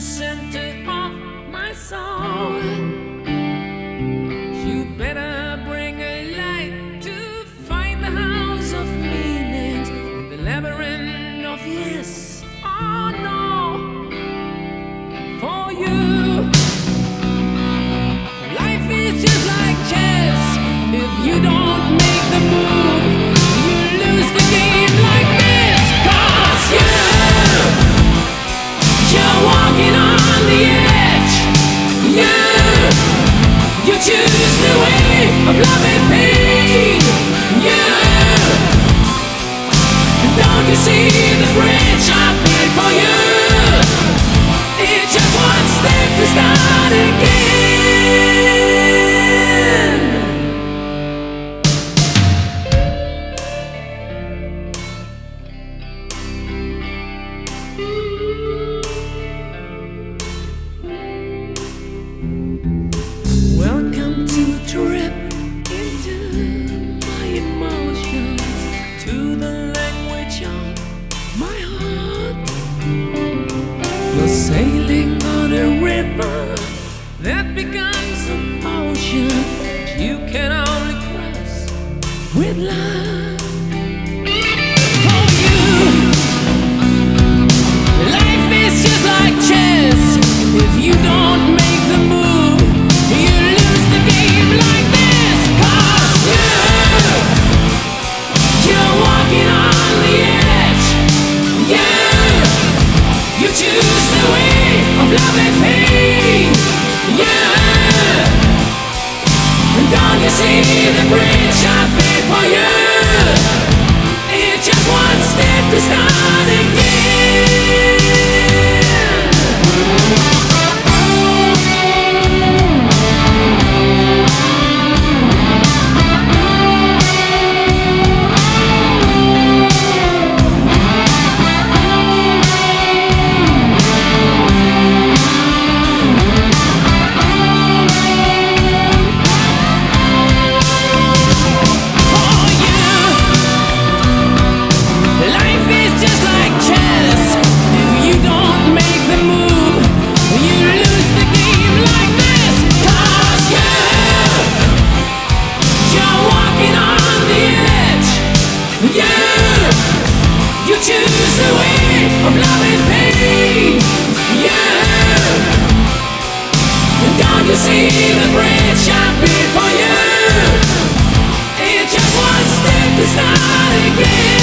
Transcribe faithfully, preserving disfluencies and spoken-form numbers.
center of my soul. You better bring a light to find the house of meanings, the labyrinth of yes or no. For you, life is just like chess. If you don't make the move, you lose the game like this. 'Cause you, you're walking on the edge. You, you choose the way of love and pain. You, don't you see the bridge I built for you? It's just one step to start again. Welcome to the trip into my emotions, to the language of my heart. You're sailing on a river that becomes an ocean you can only cross with love. For you, life is just like chess. If you don't make the move, you lose the game like this. 'Cause you, you're walking on the edge. You, you choose the way of love and pain. You, don't you see the bridge I built for you? It's just one step to start again. You choose the way of love and pain. Yeah, don't you see the bridge I built for you? It's just one step to start again.